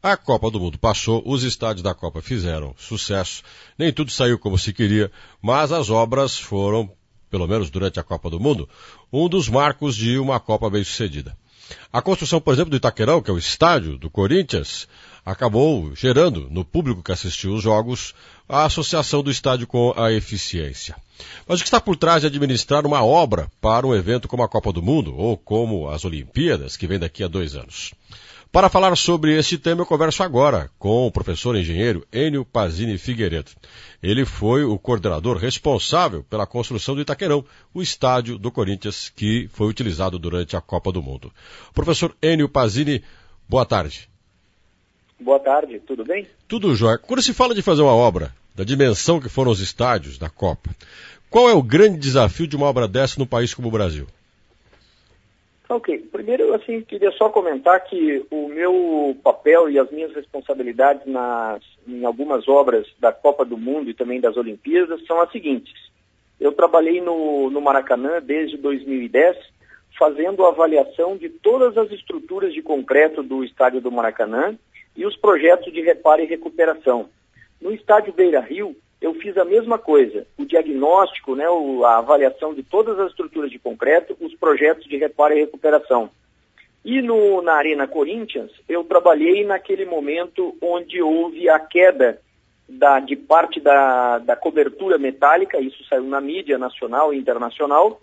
A Copa do Mundo passou, os estádios da Copa fizeram sucesso, nem tudo saiu como se queria, mas as obras foram, pelo menos durante a Copa do Mundo, um dos marcos de uma Copa bem-sucedida. A construção, por exemplo, do Itaquerão, que é o estádio do Corinthians, acabou gerando no público que assistiu os jogos a associação do estádio com a eficiência. Mas o que está por trás de administrar uma obra para um evento como a Copa do Mundo ou como as Olimpíadas, que vem daqui a 2 anos? Para falar sobre este tema, eu converso agora com o professor engenheiro Enio Pazini Figueiredo. Ele foi o coordenador responsável pela construção do Itaquerão, o estádio do Corinthians que foi utilizado durante a Copa do Mundo. Professor Enio Pazini, boa tarde. Boa tarde, tudo bem? Tudo jóia. Quando se fala de fazer uma obra da dimensão que foram os estádios da Copa, qual é o grande desafio de uma obra dessa num país como o Brasil? Ok, primeiro queria só comentar que o meu papel e as minhas responsabilidades em algumas obras da Copa do Mundo e também das Olimpíadas são as seguintes. Eu trabalhei no Maracanã desde 2010, fazendo a avaliação de todas as estruturas de concreto do estádio do Maracanã e os projetos de reparo e recuperação. No estádio Beira-Rio, eu fiz a mesma coisa, o diagnóstico, a avaliação de todas as estruturas de concreto, os projetos de reparo e recuperação. E na Arena Corinthians, eu trabalhei naquele momento onde houve a queda de parte da cobertura metálica, isso saiu na mídia nacional e internacional,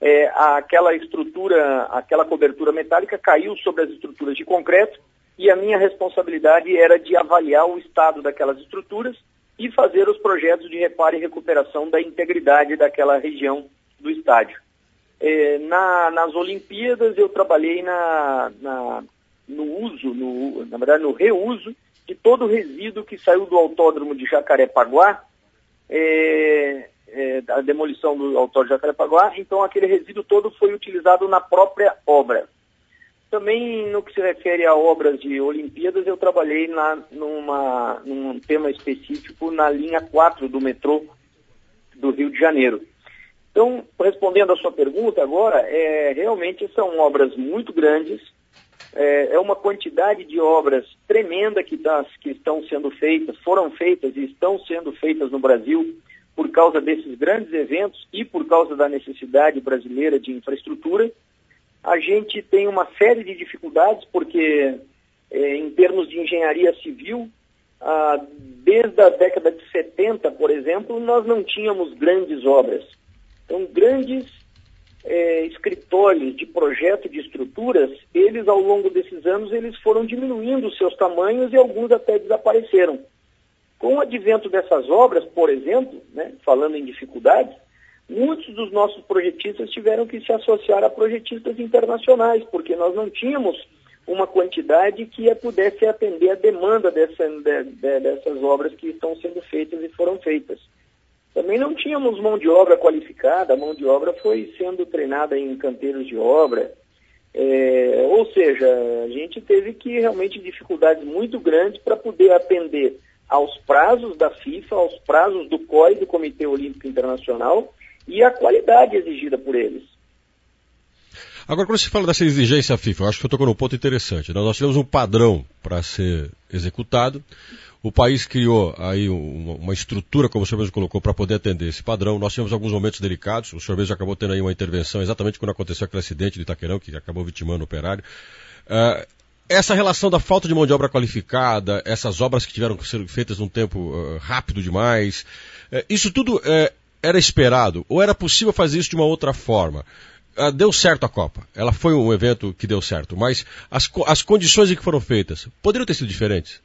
aquela cobertura metálica caiu sobre as estruturas de concreto, e a minha responsabilidade era de avaliar o estado daquelas estruturas e fazer os projetos de reparo e recuperação da integridade daquela região do estádio. Nas Olimpíadas eu trabalhei no reuso de todo o resíduo que saiu do autódromo de Jacarepaguá, a demolição do autódromo de Jacarepaguá, então aquele resíduo todo foi utilizado na própria obra. Também no que se refere a obras de Olimpíadas, eu trabalhei num tema específico na linha 4 do metrô do Rio de Janeiro. Então, respondendo à sua pergunta agora, realmente são obras muito grandes, é uma quantidade de obras tremenda que estão sendo feitas, foram feitas e estão sendo feitas no Brasil por causa desses grandes eventos e por causa da necessidade brasileira de infraestrutura. A gente tem uma série de dificuldades porque, em termos de engenharia civil, desde a década de 70, por exemplo, nós não tínhamos grandes obras. Então, grandes escritórios de projeto de estruturas, eles, ao longo desses anos, eles foram diminuindo os seus tamanhos e alguns até desapareceram. Com o advento dessas obras, por exemplo, falando em dificuldades, muitos dos nossos projetistas tiveram que se associar a projetistas internacionais, porque nós não tínhamos uma quantidade que pudesse atender a demanda dessas obras que estão sendo feitas e foram feitas. Também não tínhamos mão de obra qualificada, a mão de obra foi sendo treinada em canteiros de obra, ou seja, a gente teve que realmente dificuldades muito grandes para poder atender aos prazos da FIFA, aos prazos do COI, do Comitê Olímpico Internacional, e a qualidade exigida por eles. Agora, quando se fala dessa exigência FIFA, eu acho que eu tocou num ponto interessante. Nós tivemos um padrão para ser executado. O país criou aí uma estrutura, como o senhor mesmo colocou, para poder atender esse padrão. Nós tivemos alguns momentos delicados. O senhor mesmo acabou tendo aí uma intervenção exatamente quando aconteceu aquele acidente de Itaquerão, que acabou vitimando o operário. Essa relação da falta de mão de obra qualificada, essas obras que tiveram que ser feitas num tempo rápido demais, isso tudo era esperado ou era possível fazer isso de uma outra forma? Deu certo a Copa, ela foi um evento que deu certo, mas as condições em que foram feitas poderiam ter sido diferentes?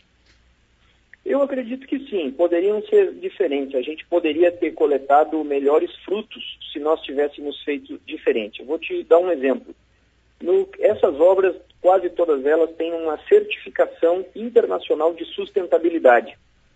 Eu acredito que sim, poderiam ser diferentes. A gente poderia ter coletado melhores frutos se nós tivéssemos feito diferente. Eu vou te dar um exemplo. Essas obras, quase todas elas, têm uma certificação internacional de sustentabilidade.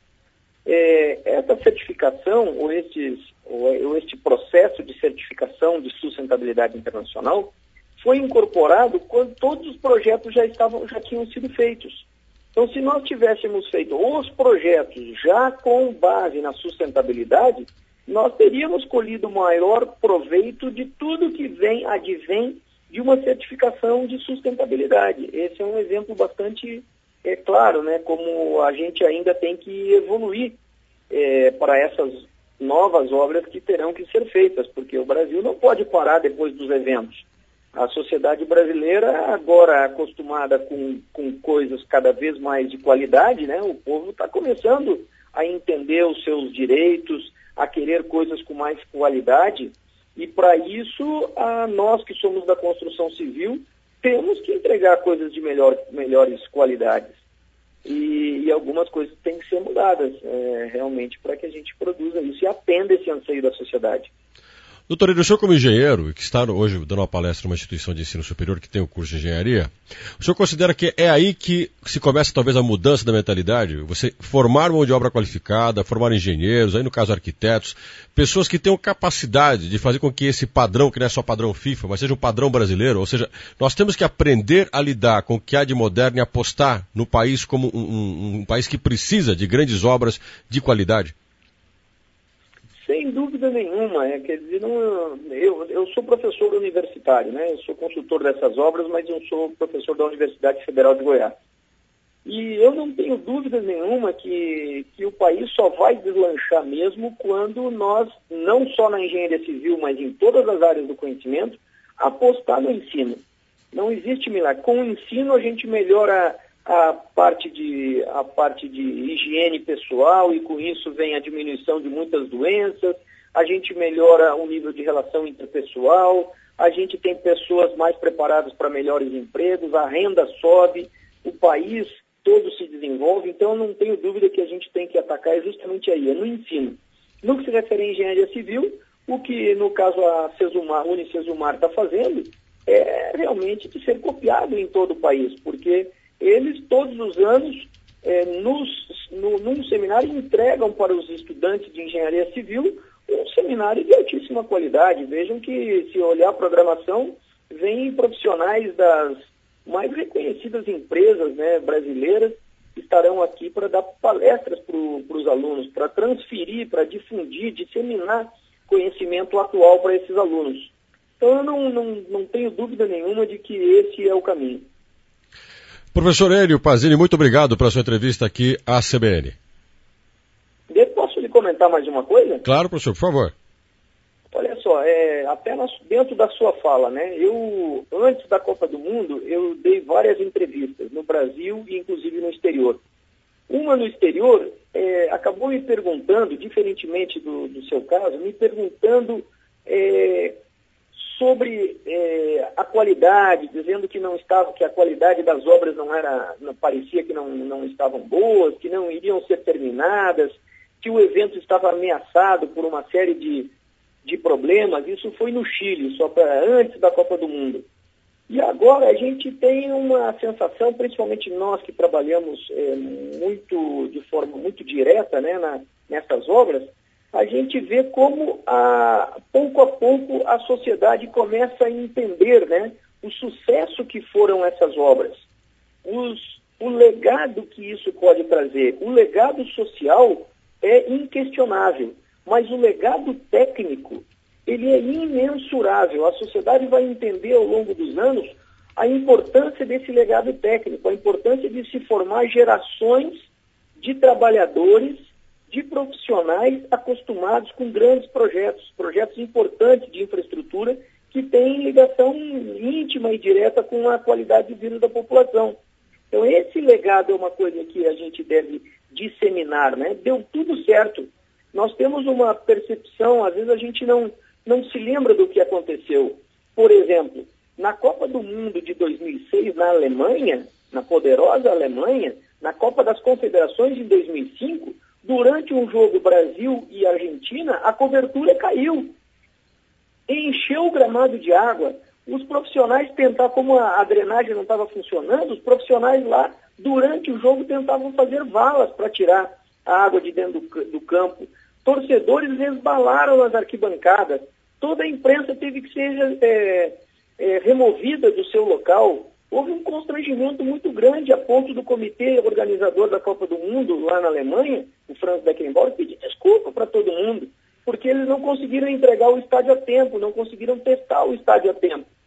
Essa certificação, ou este processo de certificação de sustentabilidade internacional, foi incorporado quando todos os projetos já tinham sido feitos. Então, se nós tivéssemos feito os projetos já com base na sustentabilidade, nós teríamos colhido maior proveito de tudo que advém de uma certificação de sustentabilidade. Esse é um exemplo bastante é claro, né, como a gente ainda tem que evoluir para essas novas obras que terão que ser feitas, porque o Brasil não pode parar depois dos eventos. A sociedade brasileira, agora acostumada com coisas cada vez mais de qualidade, né, o povo está começando a entender os seus direitos, a querer coisas com mais qualidade, e para isso, nós que somos da construção civil, temos que entregar coisas de melhores qualidades. E algumas coisas têm que ser mudadas, realmente, para que a gente produza isso e atenda esse anseio da sociedade. Doutor Hélio, o senhor como engenheiro, que está hoje dando uma palestra numa instituição de ensino superior que tem o curso de engenharia, o senhor considera que é aí que se começa talvez a mudança da mentalidade? Você formar mão de obra qualificada, formar engenheiros, aí no caso arquitetos, pessoas que tenham capacidade de fazer com que esse padrão, que não é só padrão FIFA, mas seja um padrão brasileiro, ou seja, nós temos que aprender a lidar com o que há de moderno e apostar no país como um país que precisa de grandes obras de qualidade? Sem dúvida nenhuma, quer dizer, eu sou professor universitário, né? Eu sou consultor dessas obras, mas eu sou professor da Universidade Federal de Goiás. E eu não tenho dúvida nenhuma que o país só vai deslanchar mesmo quando nós, não só na engenharia civil, mas em todas as áreas do conhecimento, apostar no ensino. Não existe milagre. Com o ensino a gente melhora a parte de higiene pessoal e com isso vem a diminuição de muitas doenças, a gente melhora o nível de relação interpessoal, a gente tem pessoas mais preparadas para melhores empregos, a renda sobe, o país todo se desenvolve, então eu não tenho dúvida que a gente tem que atacar justamente aí, no ensino. No que se refere à engenharia civil, o que no caso a Unicesumar está fazendo é realmente de ser copiado em todo o país, porque eles, todos os anos, num seminário, entregam para os estudantes de engenharia civil um seminário de altíssima qualidade. Vejam que, se olhar a programação, vem profissionais das mais reconhecidas empresas, né, brasileiras, que estarão aqui para dar palestras para os alunos, para transferir, para difundir, disseminar conhecimento atual para esses alunos. Então, eu não tenho dúvida nenhuma de que esse é o caminho. Professor Hélio Pazini, muito obrigado pela sua entrevista aqui à CBN. Posso lhe comentar mais uma coisa? Claro, professor, por favor. Olha só, apenas dentro da sua fala, né? Eu, antes da Copa do Mundo, eu dei várias entrevistas no Brasil e inclusive no exterior. Uma no exterior acabou me perguntando, diferentemente do seu caso, me perguntando sobre a qualidade, dizendo que a qualidade das obras parecia que não estavam boas, que não iriam ser terminadas, que o evento estava ameaçado por uma série de problemas. Isso foi no Chile, antes da Copa do Mundo. E agora a gente tem uma sensação, principalmente nós que trabalhamos de forma muito direta, né, nessas obras, a gente vê como, pouco a pouco, a sociedade começa a entender, né, o sucesso que foram essas obras, o legado que isso pode trazer. O legado social é inquestionável, mas o legado técnico, ele é imensurável. A sociedade vai entender ao longo dos anos a importância desse legado técnico, a importância de se formar gerações de trabalhadores, de profissionais acostumados com grandes projetos importantes de infraestrutura que têm ligação íntima e direta com a qualidade de vida da população. Então, esse legado é uma coisa que a gente deve disseminar, né? Deu tudo certo. Nós temos uma percepção, às vezes a gente não se lembra do que aconteceu. Por exemplo, na Copa do Mundo de 2006, na Alemanha, na poderosa Alemanha, na Copa das Confederações de 2005, durante um jogo Brasil e Argentina, a cobertura caiu. Encheu o gramado de água. Os profissionais como a drenagem não estava funcionando, os profissionais lá, durante o jogo, tentavam fazer valas para tirar a água de dentro do campo. Torcedores resbalaram nas arquibancadas. Toda a imprensa teve que ser removida do seu local. Houve um constrangimento muito grande a ponto do comitê organizador da Copa do Mundo, lá na Alemanha, o Franz Beckenbauer, pedir desculpa para todo mundo, porque eles não conseguiram entregar o estádio a tempo, não conseguiram testar o estádio a tempo.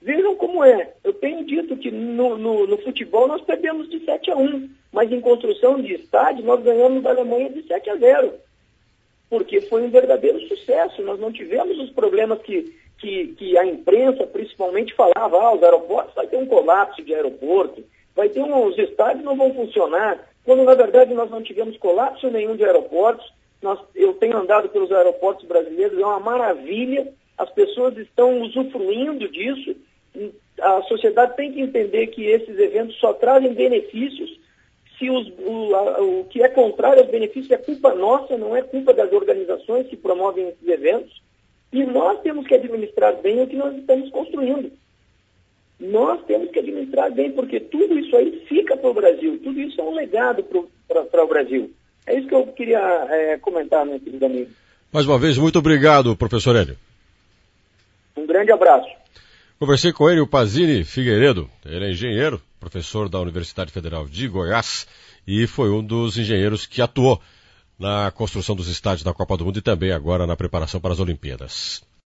Vejam como é. Eu tenho dito que no futebol nós perdemos de 7-1, mas em construção de estádio nós ganhamos da Alemanha de 7-0, porque foi um verdadeiro sucesso. Nós não tivemos os problemas que a imprensa principalmente falava, os aeroportos, vai ter um colapso de aeroporto, os estádios não vão funcionar, quando na verdade nós não tivemos colapso nenhum de aeroportos. Eu tenho andado pelos aeroportos brasileiros, é uma maravilha, as pessoas estão usufruindo disso. A sociedade tem que entender que esses eventos só trazem benefícios. Se o que é contrário aos benefícios é culpa nossa, não é culpa das organizações que promovem esses eventos. E nós temos que administrar bem o que nós estamos construindo. Nós temos que administrar bem, porque tudo isso aí fica para o Brasil. Tudo isso é um legado para o Brasil. É isso que eu queria comentar, meu querido amigo. Mais uma vez, muito obrigado, professor Hélio. Um grande abraço. Conversei com ele, o Pazini Figueiredo. Ele é engenheiro, professor da Universidade Federal de Goiás e foi um dos engenheiros que atuou na construção dos estádios da Copa do Mundo e também agora na preparação para as Olimpíadas.